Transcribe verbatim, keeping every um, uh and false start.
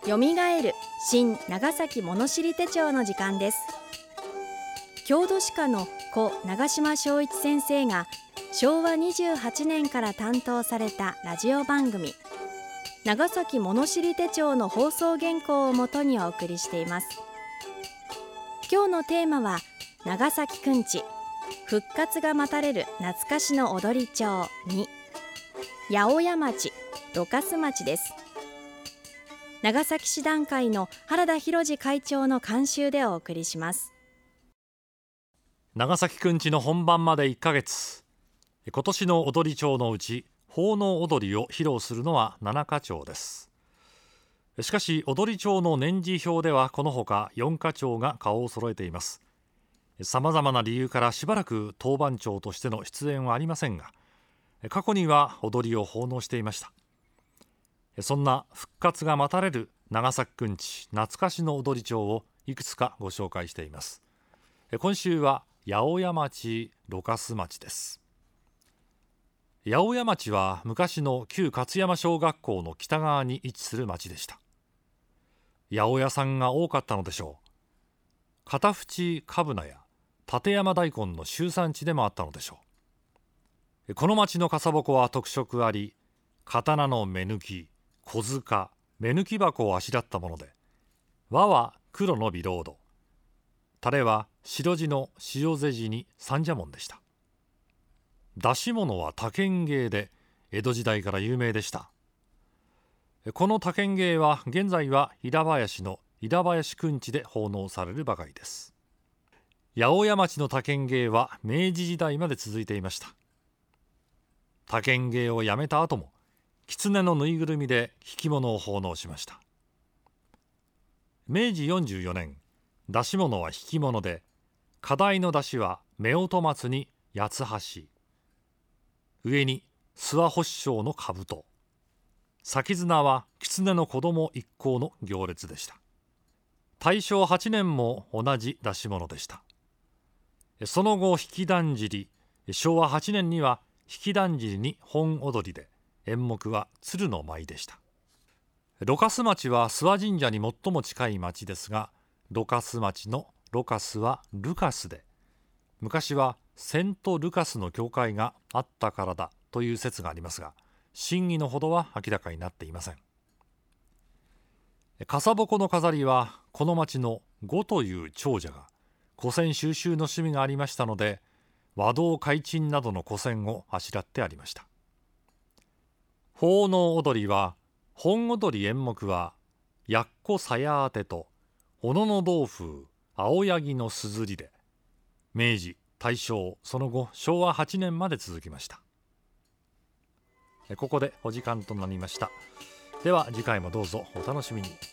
よみがえる新長崎物知り手帳の時間です。郷土史家の故長島昭一先生がしょうわにじゅうはちねんから担当されたラジオ番組長崎物知り手帳の放送原稿をもとにお送りしています。今日のテーマは長崎くんち復活が待たれる懐かしの踊り町に八百屋町ろかす町です。長崎市団会の原田博次会長の監修でお送りします。 長崎くんちの本番までいっかげつ、今年の踊り町のうち奉納踊りを披露するのはななか町です。しかし踊り町の年次表ではこのほかよんか町が顔を揃えています。さまざまな理由からしばらく当番町としての出演はありませんが、過去には踊りを奉納していました。そんな復活が待たれる長崎くんち懐かしの踊り町をいくつかご紹介しています。今週は八百屋町ろかす町です。八百屋町は昔の旧勝山小学校の北側に位置する町でした。八百屋さんが多かったのでしょう。片淵かぶなや立山大根の集産地でもあったのでしょう。この町の笠鉾は特色あり、刀の目抜き、小塚、目抜き箱をあしらったもので、輪は黒のビロード、タレは白地の塩瀬地に三社紋でした。出し物は他県芸で江戸時代から有名でした。この他県芸は現在は稲林の稲林くんちで奉納されるばかりです。八百屋町の他県芸は明治時代まで続いていました。他県芸をやめた後も狐のぬいぐるみで引物を奉納しました。めいじよんじゅうよねん、出し物は引物で、課題の出しは夫婦松に八つ橋、上に諏訪法師匠の兜、先綱は狐の子供一行の行列でした。たいしょうはちねんも同じ出し物でした。その後引きだんじり、しょうわはちねんには引きだんじりに本踊りで、演目は鶴の舞でした。ろかす町は諏訪神社に最も近い町ですが、ろかす町のろかすはルカスで、昔はセントルカスの教会があったからだという説がありますが、真偽のほどは明らかになっていません。笠鉾の飾りはこの町の呉という長者が古銭収集の趣味がありましたので、和道開珍などの古銭をあしらってありました。奉納踊りは、本踊り演目はやっこさやあてと小野の道風青柳のすずりで、明治大正その後しょうわはちねんまで続きました。ここでお時間となりました。では次回もどうぞお楽しみに。